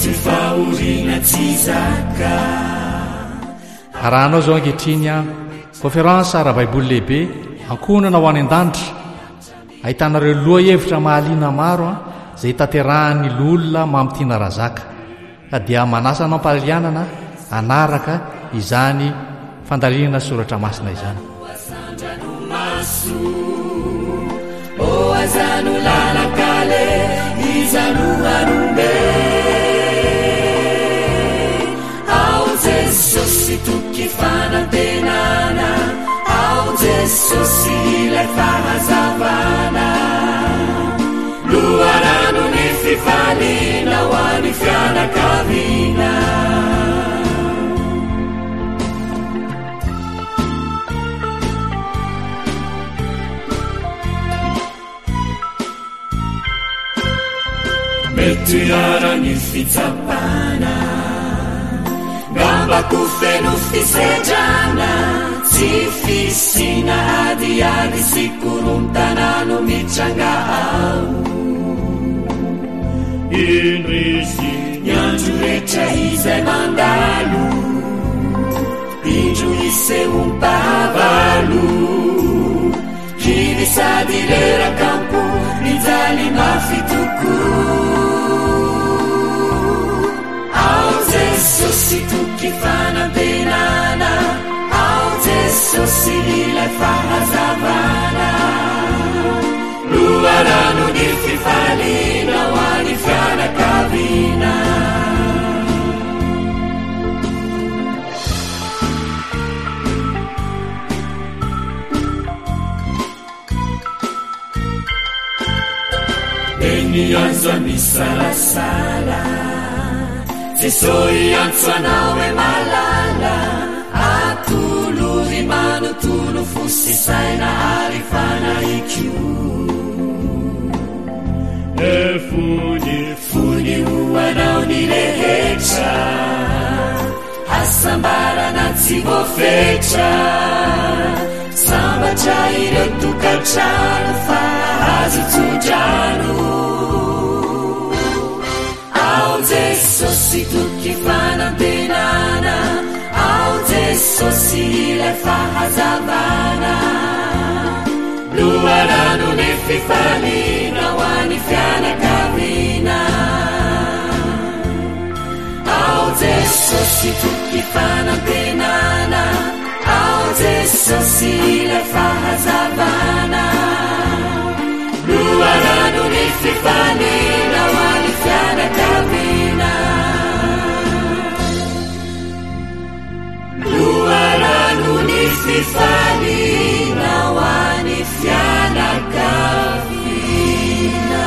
raha anao zao ankehitriny a konféransa raha baiboly lehibe ankonana ho any an-danitra ahitanareo loha hevitra mahaliana maro a zay tanterahany lolona mamitiana razaka ka dia manasa anao ampalianana anaraka izany fandaliana soratra masina izany Jesosy toky fanantenana ao Jesosy ilay fahazavana loharano ny fifaliana ho any fianakaviana mety arany fitsapana gambako feno fisedrana tsy fisina adiady sy korontanano mitranga ao indrisy nyandro rehetra izay mandalo indro iseompavalo kivy sady rerakampo mijaly mafy toko ao Jesosy toky fanantenana ao Jesosy ilay fahazavana loharano ny fifaliana ho any fianakaviana eny azo amisalasala Jesoi antso anao e malala atolory manontolo fosisaina ary fanahikio e fony ho anao ny rehetra hasambarana tsy voafetra sambatra ireo tokantrano fa azo tsodrano ao Jesosy toky fanantenana ao Jesosy ilay fahazavana loharano ny fifaliana ho any fianakaviana ao Jesosy toky fanantenana ao Jesosy ilay fahazavana loharano ny fifaliana ho any fianakaviana loharano ny fifaliana ho any fianakaviana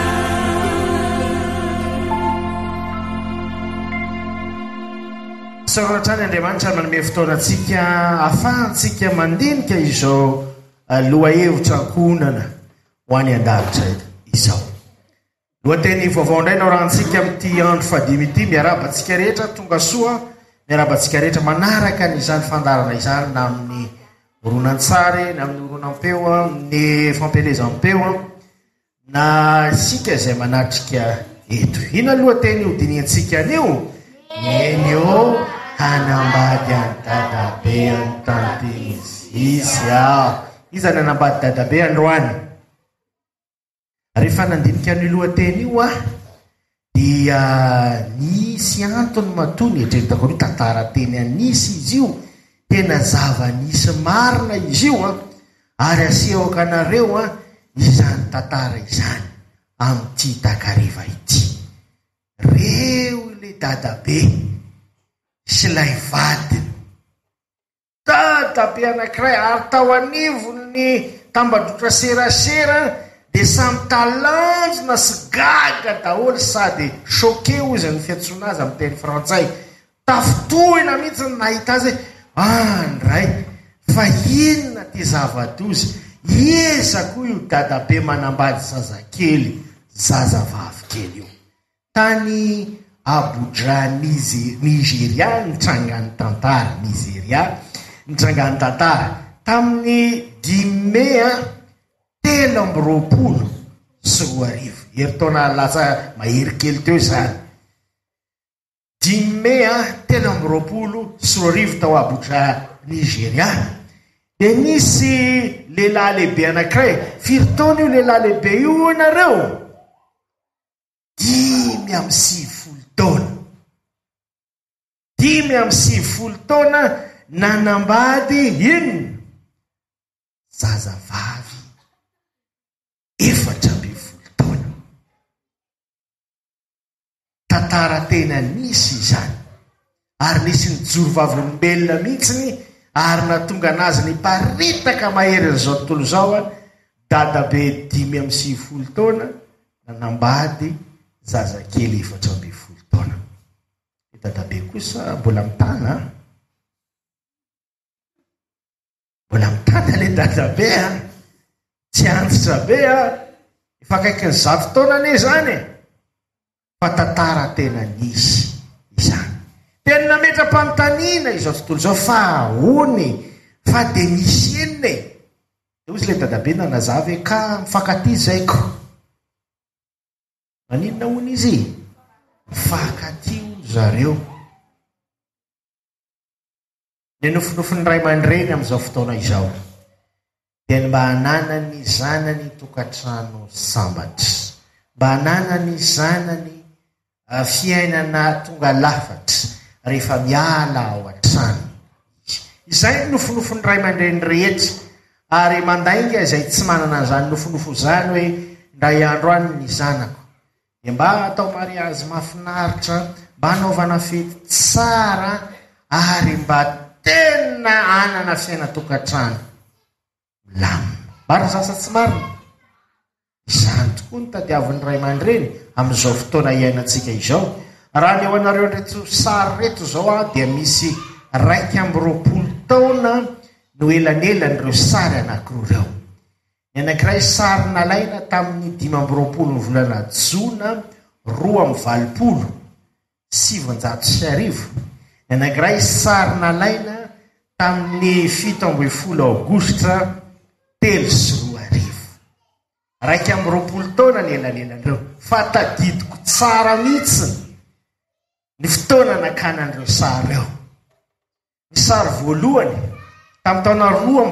saoratrany Andriamanitra manome fotoanantsika ahafahantsika mandinika izao lohahevitra ankonana ho any an-davitra izao lohateny vaovao indray nao rahantsika amin'ity andro fadimy ity miarabantsika rehetra tonga soa miarabantsika rehetra manaraka n'izany fandarana izany na amin'ny horonantsary na amin'ny horonam-peo amin'ny fampelezam-peo na sika izay manatrika eto ina lohateny hodiniantsika anio enyo hanambady any dadabe any tantenizisy izany hanambady dadabe androany rehefa nandinika ny lohateny io dia nisy antony matony etretako ny tantara teny anisy izy io tena zava-nisy marina izy io ary asehoko anareo izany tantara izany amin'ity takariva ity reo le dadabe sy lay vadiny dadabe anankiray ary tao anivony tambadrotra serasera dia samy talanjona sy gaga daholo sady choqué izy ny fiantsoana azy amin'ny teny frantsay tafotohina mihitsy ny nahita azy ndray fa inona ty zava-dozy iezako io dadabe manambady zazakely zazavavy kely io tany Abuja Nigeria nitrangany tantara Nigeria nitrangany tantara tamin'ny 10 May 2023 herintaona lasa mahery kely teo izany 5 tena am'roapolo sy roarivo tao abotra Nigeria. De misy lehilahy lehibe anankiray, firy taona io lehilahy lehibe io anareo? 5 taona. 5 taona nanambady ino? Zazavavy 4 taona. Tantara tena nisy izany. Ary nisy ny jorovavolombelona mihitsiny, ary natonga anazy ny paritaka mahery an'izao tontolo zao dadabe 5 taona nanambady zazakely 4 taona. Dadabe kosa mbola mitana. Mbola mitana le dadabe tsy antitra be efa akaiky ny 100 taona ane zany. Fa tantara tena nisy izany. Tena nametra-panontaniana izao tontolo zao fa hony fa de nisy enine. De ozy le dadabe nanazava ka mifankaty zaiko. Maninona hony izy? Mifankaty zareo. Ny nofinofiny ray aman-dreny amin'izao fotoana izao dia mba hananany zanany tokantrano sambatra, mba hananany zanany fiainana tonga lafatra rehefa miala ao an-trano. Izay nofinofiny ray aman-dreny rehetra, ary mandainga izay tsy manana an'izany nofinofo zany hoe ndray andro any ny zanako dia mba atao mariazy mahafinaritra, mba hanaovana fety tsara, ary mba tena anana fiaina tokantrano milamina. Marina sasa tsy marina? Izany tokoa ny tadiavin'ny ray aman-dreny amin'izao fotoana iainantsika izao. Raha ny eo anareo reto sary reto zao dia misy 2 taona no elanelany sary anankiroa reo. Ny anankiray sary nalaina tamin'ny 15 ny volana Jona 2020, 750. Ny anankiray sary nalaina tamin'ny 17 Aogositra 320. 2 taona ny elanelan'ireo. Fa tadidiko tsara mihitsy ny fotoana nakanan'ireo sary eo. Ny sary voalohany tamin'ny taona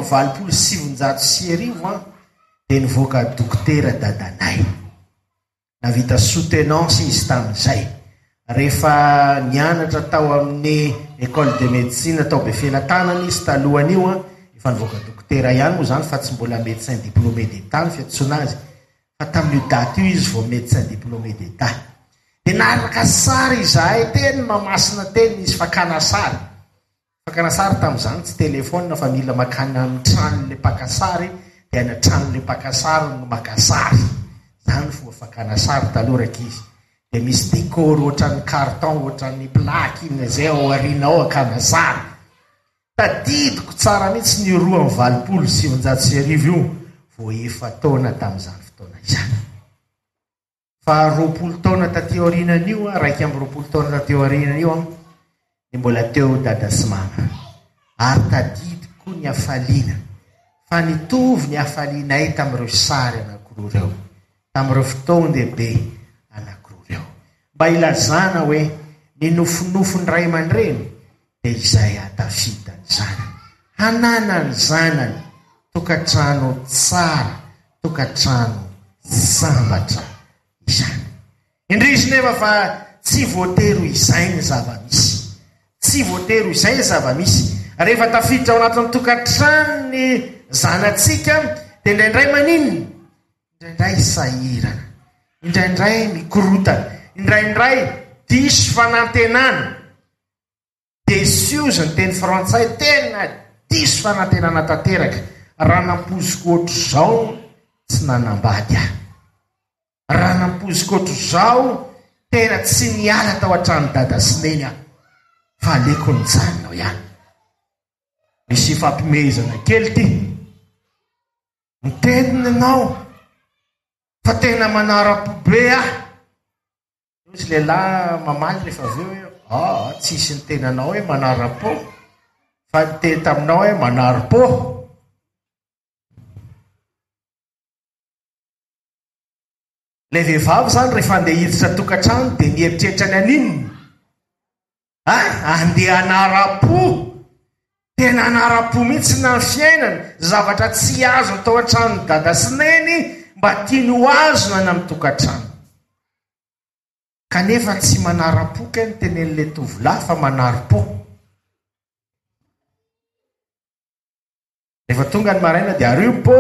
2027 dia nivoaka dokotera dadanay. Navita soutenance izy tamin'izay. Rehefa nianatra tao amin'ny école de médecine tao Befelantanana izy talohany io efa nivoaka dokotera ihany moa zany, fa tsy mbola médecin diplômé d'état ny fiantsoana azy, fa tamin'io daty io izy vao médecin diplômé d'état. Dia naraka sary izahay teny mamasina teny izy fakana sary. Fakana sary tamin'izany tsy telefônina fa mila makana amin'ny tranon'le pakasary, dia ana tranon'le pakasary no maka sary. Zany fomba fakana sary taloha raiky izy. Dia misy décor ohatran'ny carton, ohatran'ny plaque iny zay ao aoriana ao akana sary. Tadidiko tsara mihitsy ny 2027 io vao 4 taona tamin'izany fotoana izany. Fa 20 taona taty aorianan'io, 2 taona taty aorianan'io dia mbola teo dada sy mama. Ary tadidiko ny hafaliana, fa nitovy ny hafalianay tamin'ireo sary anankiroa reo, tamin'ireo fotoan-dehibe anankiroa reo. Mba ilazana hoe ny nofinofiny ray aman-dreny dia izay atafita ny zanany, hanana ny zanany tokantrano tsara, tokantrano sambatra izany. Indrisy nefa fa tsy voatero izay ny zava-misy, tsy voatero izay ny zava-misy. Rehefa tafiditra ao anatin'ny tokantrano ny zanatsika dia indraindray maninona? Indraindray sahirana, indraindray mikorotana, indraindray diso fanantenana. Décieux ny teny frantsay, tena diso fanantenana tanteraka. Raha nampoziko ohatro zao tsy nanambady aho. Raha nampoziko ohatro zao tena tsy niala tao an-trano dada sy neny aho, fa aleko ny janonao ihany. Misy fampimezana kely ty, mitenina ianao fa tena manara-po be aho. Misy lehilahy mamaly rehefa avy eo hoe tsisy ny tenanao hoe manara-po, fa ny teny taminao hoe manara-po. Le vehivavy zany rehefa andeha hiditra tokantrano dia nieritreritra ny aninony? andeha anara-po, tena anara-po mihitsy na ny fiainana, zavatra tsy azo atao an-trano dada sy neny mba tiany ho azo na mitokantrano. Kanefa tsy manara-po ka ny tenen'le tovolahy fa manaro-po. Rehefa tonga ny maraina dia ario-po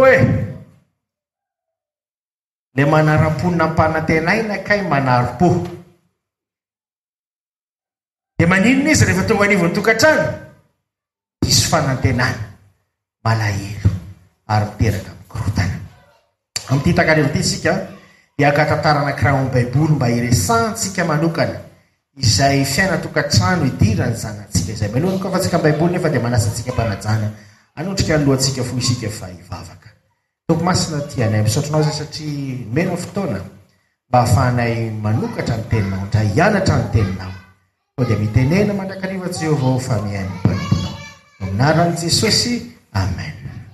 le manara-po nampanantenaina kay manaro-po. Dia maninona izy rehefa tonga anivon'ny tokantrano? Diso fanantenana, malahelo ary miteraka mikorotana. Amin'ity takarivo ity isika dia akatantara anankiray ao amin'ny Baiboly mba iresantsika manokana izay fiaina tokantrano idirany zanantsika izay. Manoloana koa fa tsika Baiboly nefa dia manasa antsika mpanajana anontrika ny lohantsika fo isika fa hivavaka. Toko masina tianay misotronao zay satria mena fotoana mba hahafahanay manokatra ny teninao, ndra hianatra ny teninao. Ko dia mitenena mandrakariva Jehovah fa mihaino ny Baibolinao. Anaran'i Jesosy, amen.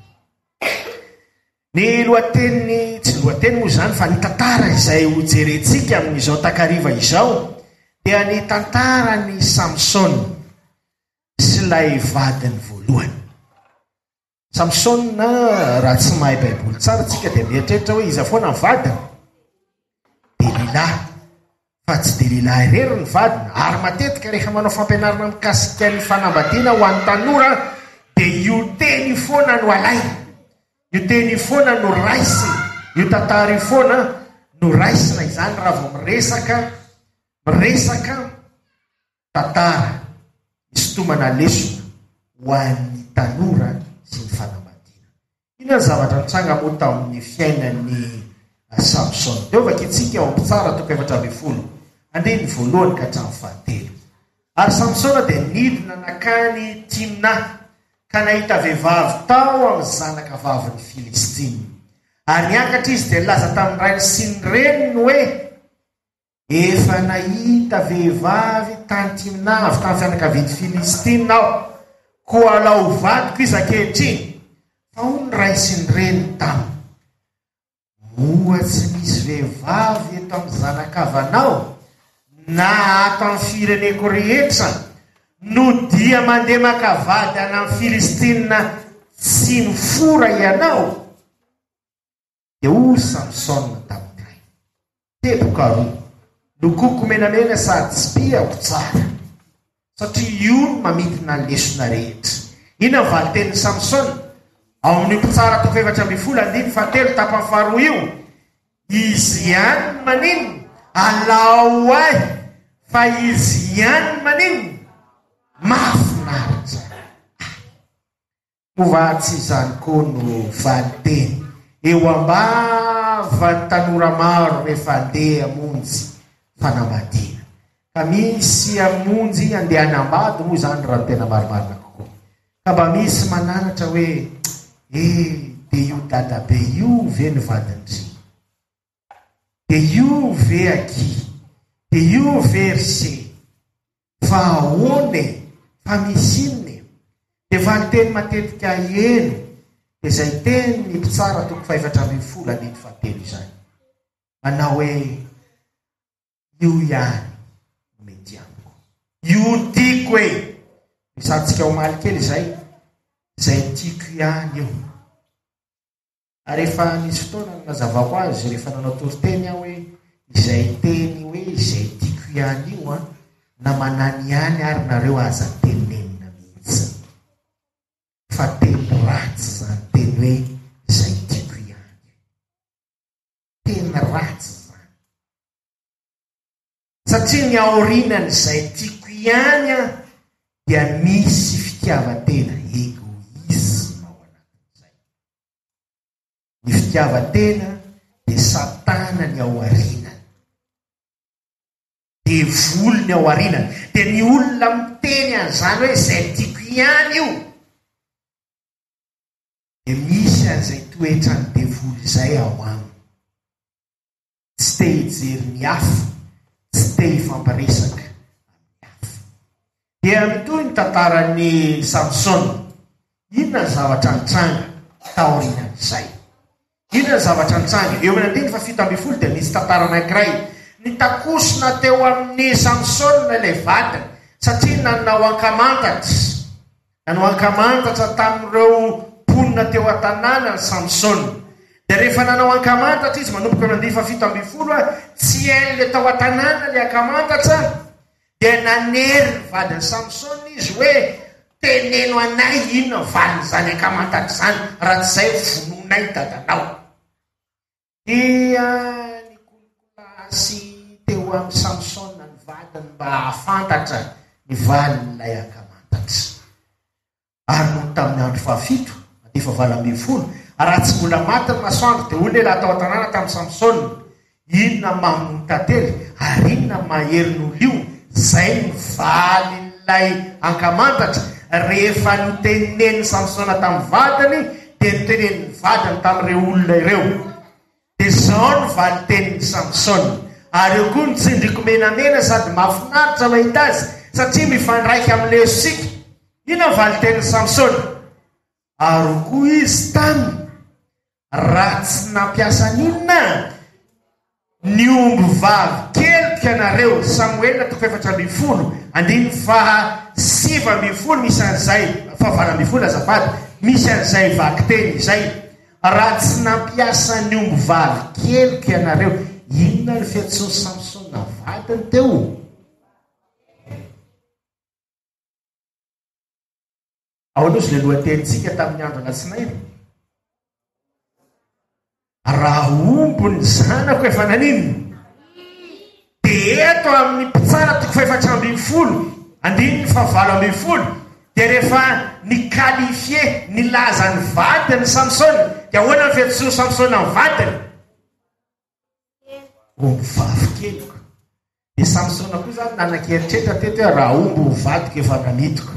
Ny lohateny, tsy lohateny moa zany fa ny tantara izay ho jerentsika amin'izao takariva izao dia ny tantara ny Samson sy ilay vadiny voalohany. Samson na raha tsy mahay Baiboly tsara tsika dia mieritreritra hoe iza foana ny vadiny? Delila. Fa tsy Delila irery ny vadiny. Ary matetika rehefa manao fampianarana mikasika ny fanambadiana ho an'ny tanora dia io teny foana no alaina, io teny foana no raisy, io tantara foana no raisina. Izany raha vao miresaka tantara isotomana lesona ho an'ny tanora sy ny fanambadiana. Ina ny zavatra nitranga moa tamin'ny fiainan'ny Samson. Deo vakitsika ao ampitsara toko 7 andeny voalohany ka hatramin'ny 7. Ary Samsona dia nidina nakany Timna ka nahita vehivavy tao amin'ny zanaka vavin'ny Filistina. Ary niakatra izy dia nilaza tamin'ny rainy sy ny reniny hoe efa nahita vehivavy tany Timna avy tamin'ny fianakavian'ny Filistina aho, koa alao vadiko izy ankehitriny. Fa hono ny ray sy ny reniny taminy, moa tsy misy vehivavy eto amin'ny zanakavanao na ato amin'ny fireneko rehetra no dia mandeha makavady any amin'ny Filistina tsy ny fora ianao. Dia o Samson tamin'iray teboka roa, lokoko menamena sady tsy piako tsara, satria io no mamidina ny lesona rehetra. Ina ny valiten'ny Samson ao amin'ny mpitsara toko 7:7 tapany faharoa io? Izy ihany manino alao ahy, fa izy ihany manino mahafinaritra. Mova tsy izany koa no valiteny eo ambavany tanora maro rehefa andeha hamonjy fanambadiana. Ka misy hamonjy andeha hanambady moa zany raha tena marimarina kokoa. Ka mba misy mananatra hoe dia io dada be io ve ny vadindry, dia io ve aky, dia io ve rse, fa ahoane, fa misy inony. Dia valiteny matetika eno, dia izay teny ny mpitsara toko 7:7 izany. Manao hoe io ihany mety amiko, io tiako hoe, misantsika ho maly kely izay tiako ihany io. Ary rehefa nisy fotoana nazavako azy rehefa nanao toriteny aho hoe izay teny hoe izay tiako ihany io na manany ihany ary nareo aza tenenina mihitsy. Fa teny ratsy zany teny hoe izay tiako ihany, teny ratsy zany. Satria ny aorinany izay tiako ihany dia misy fitiavatena, egoisma ao anatin'izay. Ny fitiavatena dia satana ny ao arinany, dia voly ny ao arinany. Dia ny olona miteny an'izany hoe izay tiako ihany io, dia misy an'izay toetra ny devoly izay ao aminy. Tsy te hijery ny hafa, tsy te hifampiresaka amin'ny hafa. Dia mitoy ny tantaran'ny Samson. Inona ny zavatra nitranga taorinan'izay? Inona ny zavatra nitranga? Eo amin'ny 7:7 dia misy tantara anankiray nitakosona teo amin'ny Samson ilay vadiny, satria nanao ankamantatra tamin'ireo ponina teo an-tanàna ny Samsona. Dia rehefa nanao ankamantatra izy manomboka amin'ny 7:70 tsy hain'le tao an-tanàna le ankamantatra, dia nanery ny vadiny Samsona izy hoe teneno anay inona valiny zany ankamantatra zany, raha tsy izay vononay dadanao. Dia ny kolokolasy teo amin'ny Samsona ny vadiny mba hahafantatra ny valin'ilay ankamantatra. Ary no tamin'ny andro 7 efa 20 raha tsy mbola maty ny masoandro dia olona laha tao an-tanàna tamin'ny Samsona, inona mamony tantely ary inona maheriny olo io, zay ny valin'ilay ankamantatra. Rehefa notenen'ny Samsona tamin'ny vadiny dia notenen'ny vadiny tamin'ireo olona ireo. Dia zao ny valitenin'ny Samsona. Ary eo koa ny tsindriko menamena sady mahafinaritra mahita azy satria mifandraika amin'ilay sika. Ina valitenin'ny Samsona? Ary koa izy taminy raha tsy nampiasa n'inona ny omby vavy kelika anareo. Samuel 4:7 andiny 7:7 misy an'izay 7:20 azafady, misy an'izay vaky teny izay, raha tsy nampiasa ny omby vavy kelika anareo. Inona ny fiantsoan'ny Samsona vadiny teo? Ao aloha le lohatenitsika tamin'ny andro alatsinainy, raha ombony zanako efa nanino. Dia eto amin'ny mpitsara 4:7 andiny 7:20 dia rehefa nikalifie nilaza ny vadiny Samsona, dia ahoana ny fiantsoan'ny Samsona ny vadiny? Omby vavy keliko. Dia Samsona koa zany nanan-keritreta teto hoe raha omby vadiko efa nanitiko.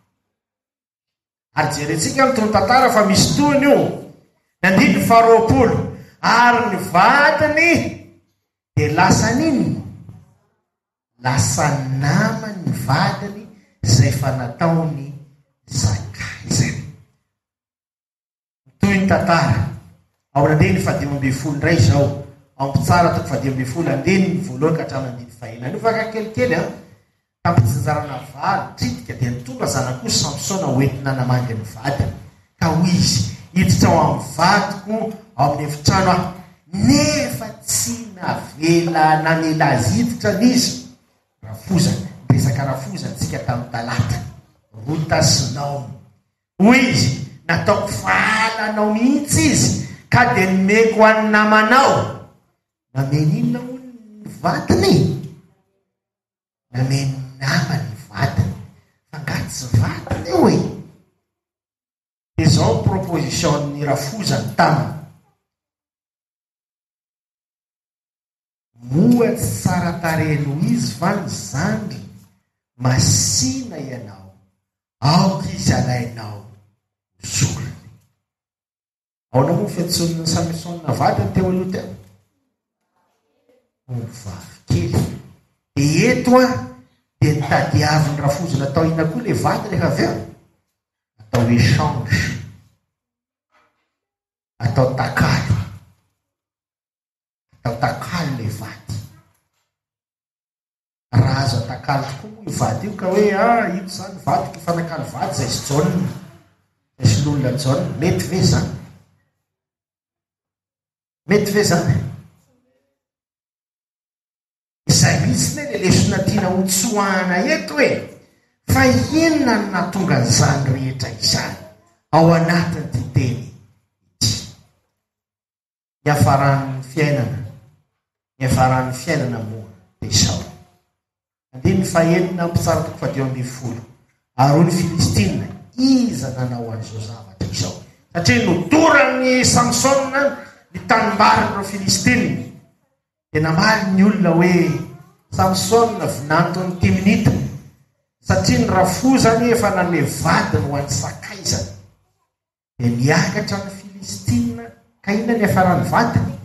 Ary jerentsika mitony tantara fa misy tohiny io. Nandiny 20 ary ny vadiny dia lasa niny? Lasa namany ny vadiny izay fa nataony zakay zay. Toy ny tantara ao nandiny 10:20 indray zao, ao mpitsara 10:20 andiny 1 ka hatramin'ny 9. Io vaka kelikely tampitsinjarana valo tritika dia nitonga zanak'o Samsona hoentina namangy ny vadiny. Ka hoy izy, hiditra ao amin'ny vadiko ao amin'ny efitrano aho, nefa tsy navela namela azy hiditra n'izy. Rafozana, resaka rafozana tsika tamin'ny talata, rotasinao. Hoy izy, nataoko fahalanao mihitsy izy ka dia nomeko an'ny namanao. Nameninona ho ny vadiny? Nameny namany vadiny, fangatsy vadiny eo e. Dia zao proposition-ny rafozany taminy. Moatsy tsara tareno izy fa ny zandry masina ianao, aoka izy alainao solony. Ao na moa fiantsoan'ny Samsona vadiny teo aloha teo? Omby vavy kely. Dia eto dia nitadiaviny rafozana atao ina koa le vady rehefa avy eo? Atao échange, atao takalo, atao takalo le vady. Raha azo atakalo tokoa moa io vady io ka hoe ito zany vadiko fanakalo vady zay sy jaune, zay sy lolona jaune. Mety ve zany? Mety ve zany? Izay mihitsy le lesona tiana hotsoahana eto hoe fa inona no nahatonga an'izany rehetra izany ao anatin'ny titeny ity. Niafaran'ny fiainana moa dia izao. Andiny 9 mpitsara 10:20 ary ny Filistina iza nanao an'izao zavatra izao. Satria nodorany Samsona ny tanimbarin'ireo Filistina. Dia namaly ny olona hoe Samsona vinantony Timinita satria ny rafozany efa nane vadiny ho an'ny sakaizany. Dia niakatra ny Filistina ka ina ny afarany vadiny?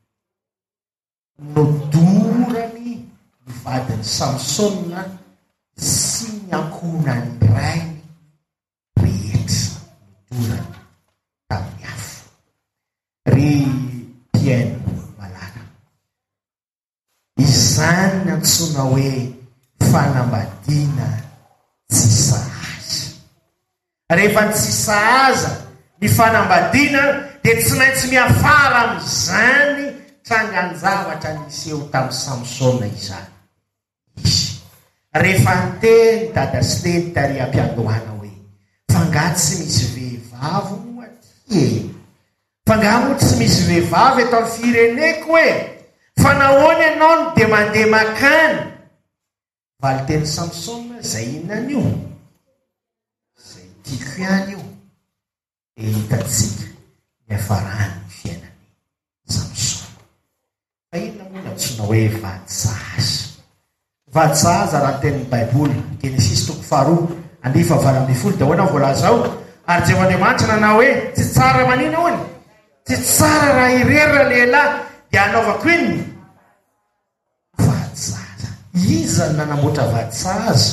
Nodorany ny vadiny Samsona sy ny ankonany rainy rehetra nodorany tamin'ny afo. Ry Piaino malala, izany ny antsoina hoe fanambadiana tsy sahaza. Rehefa tsy sahaza ny fanambadiana dia tsy maintsy miafara amin'izany trangan-javatra niseho tamin'ny Samsona izany. Rehefa nteny dada sy teny tary am-piandohana hoe fanga tsy misy vehivavy moaty fanga mo tsy misy vehivavy eto amin'ny fireneko hoe fa nahoana ianao no dia mandeha makany. Valy teny Samsona zay inona io zay tiako ihany io e hitatsika miafarany fiainany Samsona. Fa inona moa natsoina hoe vady sahaza. Vady sahaza raha tenin'ny Baiboly Genesis 2:2-20 dia hoana voalaza ao ary Jehovah'Andriamanitra nanao hoe tsy tsara manina hoany tsy tsara raha irerina lehilahy dia anaovako iny vady sahaza. Iza nanamboatra vady sahaza?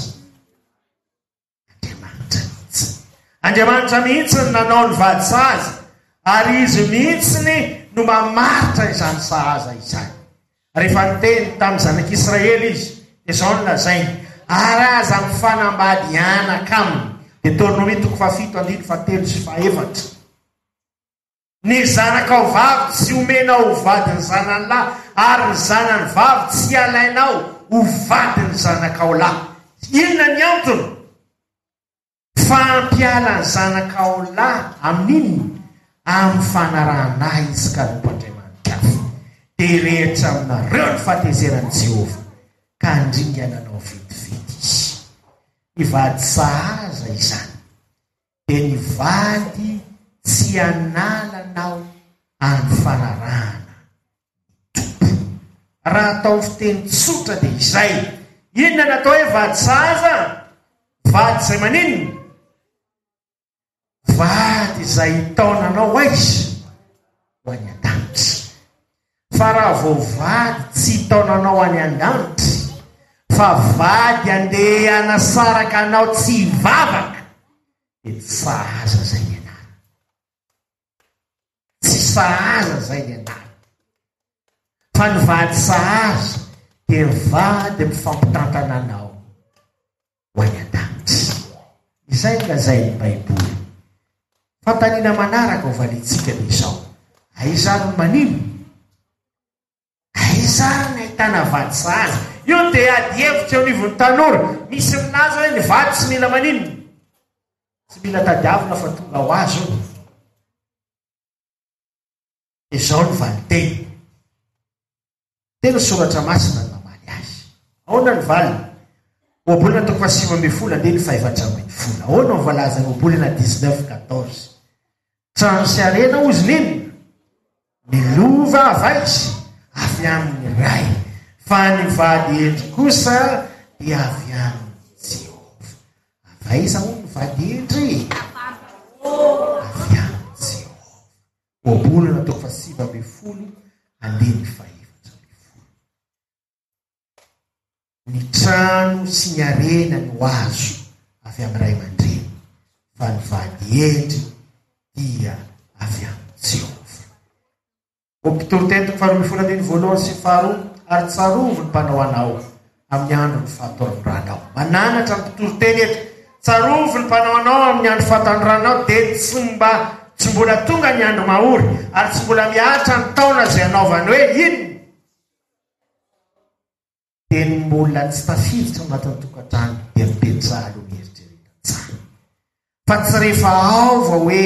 Andriamanitra mihitsy ny nanao ny vady sahaza ary izy mihitsy no mamaritra izany sahaza izany. Rehefa niteny tamin'ny zanak'Israely izy dia izao no lazainy ary aza mifanambady anaka aminy. Deutéronomie 7:7-4. Ny zanakao vavy tsy omenao ho vadiny zanany lahy ary ny zanany vavy tsy alainao ho vadiny zanakao lahy. Inona ny antony? Fampiala ny zanakao lahy amin'inony? Amin'ny fanarahana izy ka Andriamanitra dia rehetra aminareo ny fahatezeran'i Jehova ka andringana anao vetivety izy. Ny vady sahaza izany dia ny vady tsy analanao amin'ny fanarahana tompo. Raha atao fiteny tsotra dia izay. Inona natao hoe vady sahaza? Vady izay maninona? Vady izay taonanao aiza ho any an-danitra. Fa raha vao vady tsy taonanao any an-danitra fa vady andeha anasaraka anao tsy hivavaka dia tsy sahaza zay ny anara. Tsy sahaza zay ny anara. Fa ny vady sahaza dia vady mifampitantana anao ho any an-danitra. Izay nga zay ny Baiboly. Fantanina manaraka ho valitsika dia izao. Aizary manino? Aizary ny ahitana vady sahaza. Io dia adihevitra eo anivon'ny tanora. Misy minazy hoe ny vady tsy mila manino? Tsy mila tadiavina fa tonga ho azo. Izao ny valiteny. Tena soratra masina ny mamaly azy. Ahoana ny valiny? Ohabolana 7:5. Ahoana ny voalaza ny ohabolana 19:14. Trano sy arena ozy nino? Milova avaizy avy amin'ny ray. Fa ny vady endry kosa dia avy amin'ny Jehova. Avaiza moa ny vady endry? Avy amin'ny Jehova. Ohabolana 7:5. Ny trano sy ny arena ny azo avy amin'ny ray aman-dreny. Fa ny vady endry dia avy amin'ny Jehova. Ompitoriteny 2:1-2 ary tsarovo ny mpanao anao amin'ny andro ny fahatondranao. Mananatra ny mpitoroteny eto. Tsarovo ny mpanao anao amin'ny andro fahatondranao dia tsy mbola tonga ny andro mahory ary tsy mbola miatra ny taona izay anaovany hoe ino? Dia ny molona tsy tafiditra anatin'ny tokantrano dia mipetraha aloha mieritreritra tsara. Fa tsy rehefa ao va hoe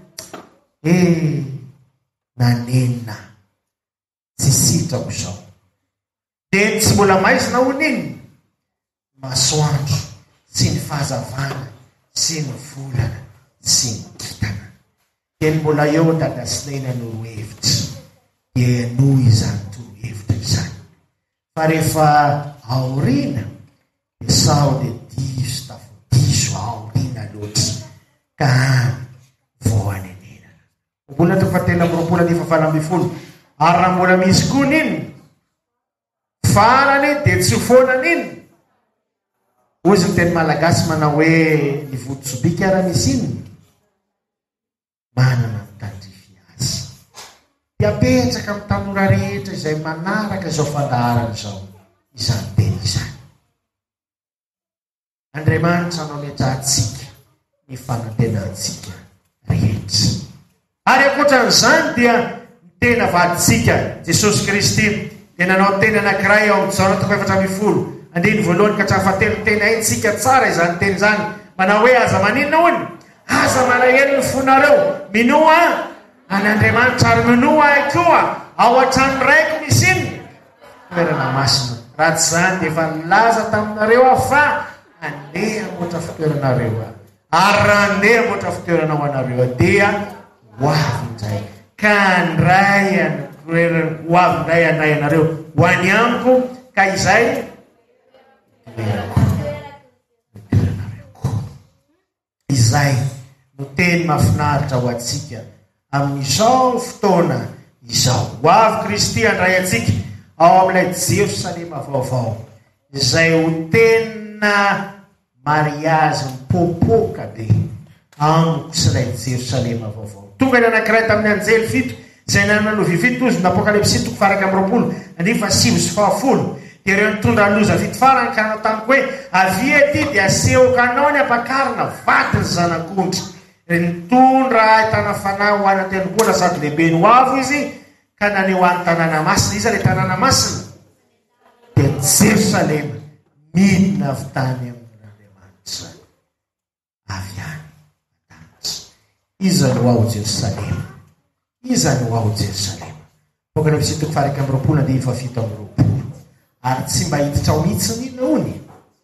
nanenina tsy sitrako izao. Dia tsy mbola maizina ho nino? Masoandro sy ny fahazavana sy ny volana sy ny kitana. Dia mbola eo dadasinena norohevitra dia noho izany torohevitra izany. Fa rehefa aoriana dia sao dia diso tafodiso aoriana loatra ka vao anenenana. Ohabolana 7:20 ary raha mbola misy koa nino? Farany dia tsy hofona nino? Ozy ny teny malagasy manao hoe ny voditsobika ara misy iny manana mitandrify azy. Dia apetraka amin'ny tanora rehetra izay manaraka izao fandaharana izao izany teny izany. Andriamanitra mametrahantsika ny fanantenantsika rehetra. Ary ankoatran'izany dia ny tena vadintsika Jesosy Kristy dia nanao teny anankiray ao amin'ny Jaona 4:1-7 tena haintsika tsara izany teny izany. Manao hoe aza maninona hono? Aza malahelo ny fonareo minoa an'Andriamanitra ary minoa koa ao an-trano raiko misy iny toerana masina. Raha tsy izany dia efa nilaza taminareo aho fa andeha motra fitoeranareo ary raha andeha motra fitoerana ho anareo dia ho avy indray ka ho avy indray andray anareo ho any amiko ka izay izay no teny mahafinaritra ho atsika amin'izao fotoana izao. Ho avy Kristy andray atsika ao amin'ilay Jerosalema vaovao izay ho tena mariazy mipopoka be amiko sy ilay Jerosalema vaovao. Tonga ny anankiray tamin'ny anjely 7 izay nanalovi 7 n'Apokalipsy 7:7 dia ireo nitondra loza vity farany ka nanao tamiko hoe avy ety dia asehoka anao ny ampakarina vatiny zanak'ondry nitondra ahitana fanahy ho any an-tendrombohitra sady lehibe ny ho avo izy ka naneo any tanàna masina. Iza ilay tanàna masina dia Jerosalema midina avy tany amin'Andriamanitra avy any an-danitra. Iza no ao Jerosalema? Iza no ao Jerosalema? Apokalipsy 7:7 ary tsy mba hiditra ao mihitsy ninona hony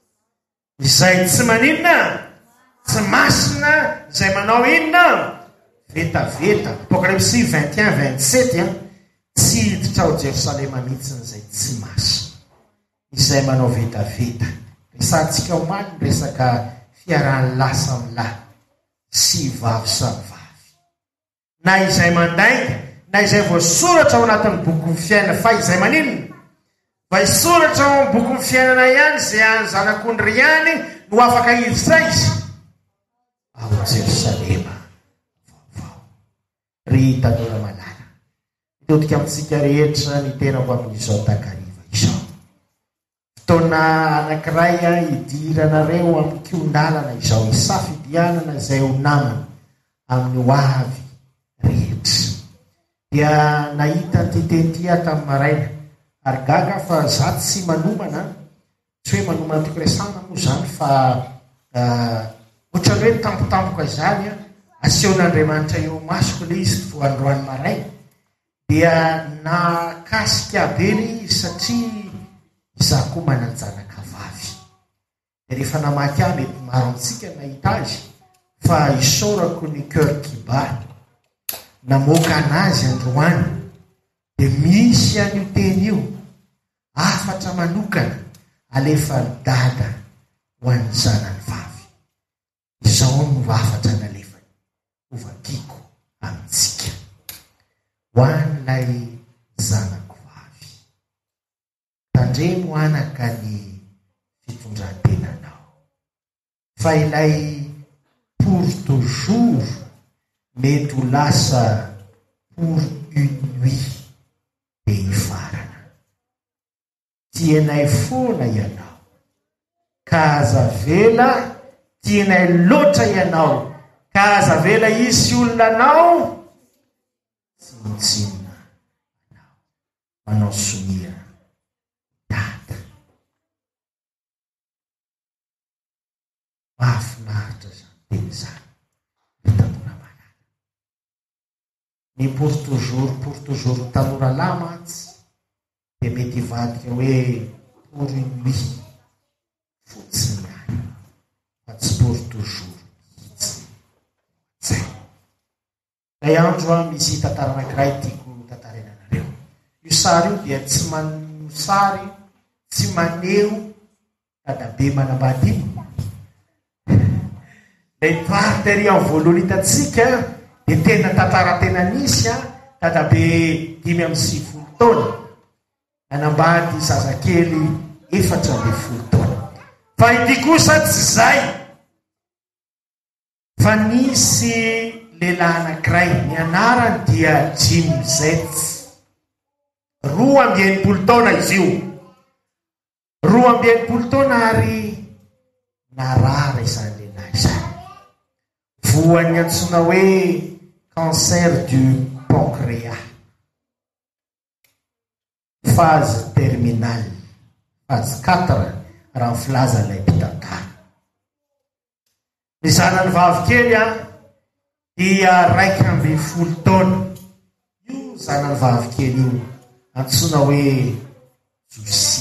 izay tsy maninona tsy masina izay manao inona vetaveta. Apokalipsy 21:27 tsy hiditra ao Jerosalema mihitsy izay tsy masina izay manao vetaveta. Resantsika omaly resaka fiarahany lahy samy lahy sy vavy samy vavy, na izay mandainga na izay voasoratra ao anatin'ny boky fiainana fa izay maninona fa isoratra ao amin'ny boky fiainana ihany izay any zanak'ondry ihany no afaka hiditra izy ao Jerosalema vaovao. Ry tanora malala, mitodika amintsika rehetra ny tena ho amin'izao takariva izao. Fotoana anankiray idiranareo amin'ny kiondalana izao isafidianana izay ho namana amin'ny ho avy rehetra. Dia nahita nytetentia tamin'ny maraina ary gaga fa zaty sy manomana, tsy hoe manomana tikresana moa zany fa ohatran'ny hoe tampotampoka izany aseon'Andriamanitra eo masoko le izy voandroany maraina. Dia nakasika be le izy satria izaho koa mananjanaka vavy. Dia rehefa namaky ahy mety maro amintsika nahita azy fa isorako ny cœur kiba namoaka anazy androany dia misy an'io teny io afatra manokana alefa ny dada ho an'ny zanany vavy. Izao no afatra nalefa ovakiko amintsika ho an'ilay zanako vavy. Tandremo anaka ny fitondran-tenanao fa ilay pour toujours mety ho lasa pour une nuit be hifarana. Tianay foana ianao ka aza vela, tianay loatra ianao ka aza vela isy olona anao tsinotsinona anao manao sonia dada. Mahafinaritra zany teny zany tanora malala. Ny pour toujours tanora lamatsy dia mety hivadika hoe pour une nuit fotsiny ihany fa tsy pour toujours mihitsy. Zay. Ilay andro misy tantara anankiray tiako tantarena anareo. Io sary io dia tsy maneho sary, tsy maneho dadabe manambady iny. Ilay party ary amin'ny voalohany hitatsika dia tena tantara tena nisy dadabe 5 taona nanambady zazakely 4 taona. Fa ity kosa tsy zay fa nisy lehilahy anankiray ny anarany dia Jim Zets. 12 taona izy io, 12 taona ary narara izany lehilahy izany. Voany antsoina hoe cancer du pancréas, phase terminale, phase 4 raha ny filazan'ilay mpitantara. Ny zanany vavikely dia 12 taona. Io zanany vavikely io antsoina hoe Josi.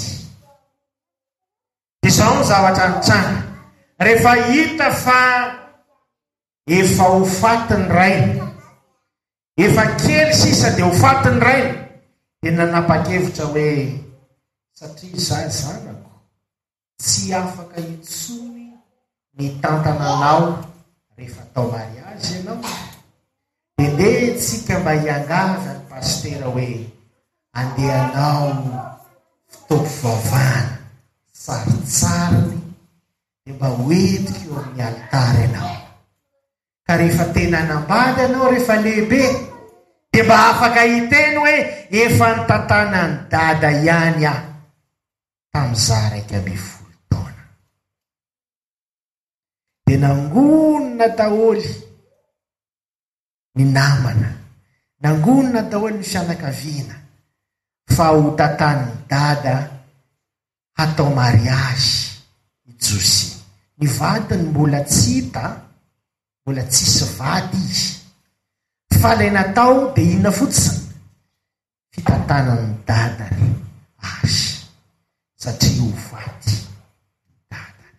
Izao ny zavatra nitranga. Rehefa hita fa efa ho fatiny rainy, efa kely sisa dia ho fatiny rainy, dia nanapa-kevitra hoe satria izaho zanako tsy afaka intsony ny tantananao rehefa tao mariazy ianao, dia ndehantsika mba hiangavy ny pastera hoe andehanao fitaovavana saritsariny dia mba hoentiko eo amin'ny alitara ianao. Ka rehefa tena nambady ianao rehefa lehibe dia mba afaka hiteny hoe efa nitantana ny dada ihany aho tamin'izaho 12 taona. Dia nangonina daholo ny namana, nangonina daholo ny fianakaviana fa ho tantan'ny dada hatao mariazy i Josi. Ny vadiny mbola tsy hita, mbola tsisy vady izy, fa ilay natao dia inona fotsiny? Fitantanan'ny dadany azy, satria ho vady dadany.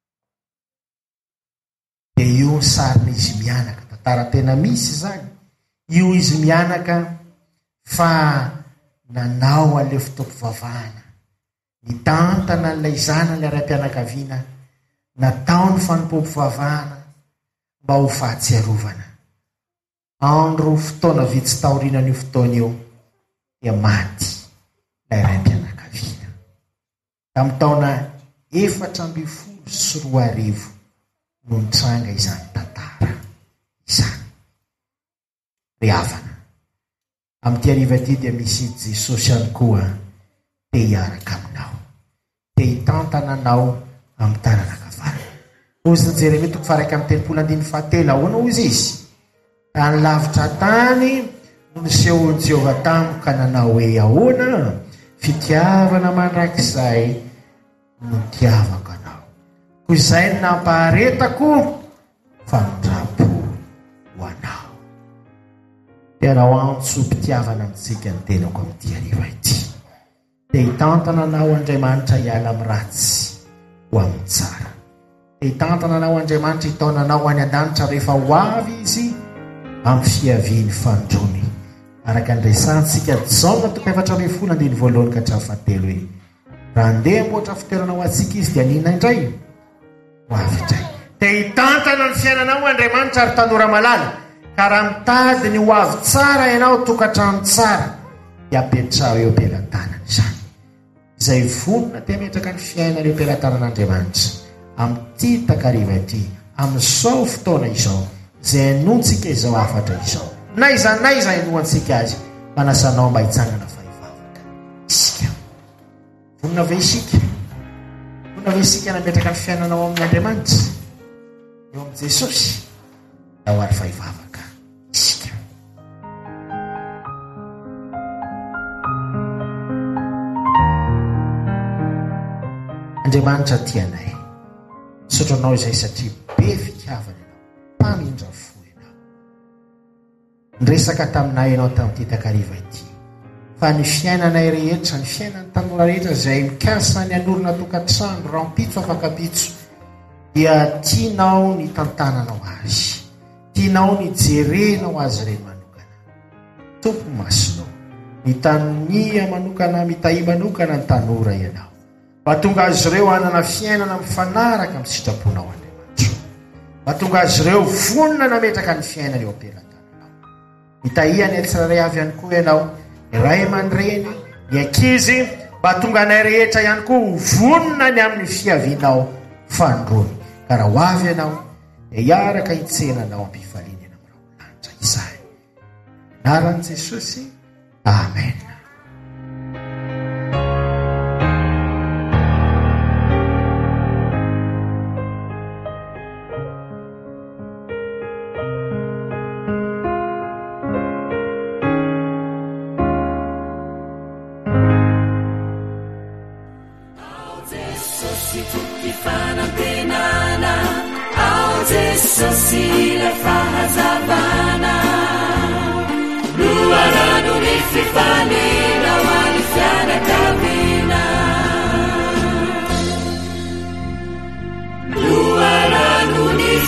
Dia io ny sarin'izy mianaka, tantara tena misy izany. Io izy mianaka fa nanao an'ilay fitaovam-pivavahana, nitantana n'ilay zanany aram-pianakaviana, natao ny fanompom-pivavahana mba ho fahatsiarovana. Andro fotoana vitsy taorianan'io fotoana io dia maty ilay aram-pianakaviana. Tamin'ny taona 14 no nitranga izany tantara izany. Ry havana, amin'ity hariva ity dia misy Jesosy ihany koa te hiaraka aminao, te hitantana anao amin'ny taranakavarana. Ozy ny Jeremia 1:7 ahoana ozy izy? Tany lavitra tany no nisehon'i Jehovah tamiko ka nanao hoe ahoana? Fitiavana mandrakizay no tiavako anao, koa izay no nampaharetako fanondrapo ho anao. Tena ho antso mpitiavana amintsika ny tenako amin'ity hariva ity. Dia hitantana anao Andriamanitra hiala amin'ny ratsy ho amin'ny tsara. Dia hitantana anao Andriamanitra hitaona anao any an-danitra rehefa ho avy izy amin'ny fiaviany fandrony. Araka ny resantsika Jaona 4:7 hoe raha andeha mboatra fitoerana ho antsika izy dia nina indray? Ho avy indray. Dia hitantana ny fiainanao Andriamanitra ary tanora malala. Ka raha mitady ny ho avy tsara ianao, tokantrano tsara, dia apetrao eo am-pelantanana izany. Izay vonona dia ametraka ny fiainana eo am-pelantanan'Andriamanitra amin'ity takariva ity, amin'izao fotoana izao, izay anontsika izao afatra izao. Naiza inoantsika azy, manasanao mba hitsangana fahivavaka. Isika vonona ve isika? Vonona ve isika nametraka ny fiainanao amin'ny Andriamanitra eo amin'ny Jesosy? Ao ary fahivavaka isika. Andriamanitra tianay, sotranao izay satria be fitiavana ianao, mpamindra fo ianao. Nresaka taminay ianao tamin'ity takariva ity fa ny fiainanay rehetra, ny fiainan'ny tanora rehetra izay mikasa ny anorina tokantrano rampitso afakapitso, dia tianao ny tantananao azy, tianao ny jerenao azy ireny manokana. Tompo masonao, mitania manokana, mitahi manokana ny tanora ianao, mba tonga azy ireo hanana fiainana mifanaraka amin'ny sitraponao Andriamanitra, mba tonga azy ireo vonona nametraka ny fiainana eo am-pelantananao. Mitahia ny tsiraray avy ihany koa ianao, ny ray aman-dreny, ny ankizy, mba tonga anay rehetra ihany koa vonona ny amin'ny fiavianao fandrony. Ka raha ho avy ianao dia hiaraka hitsenanao am-pifaliana aminao lanitra izay. Anaran'i Jesosy, amen.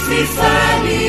unisifali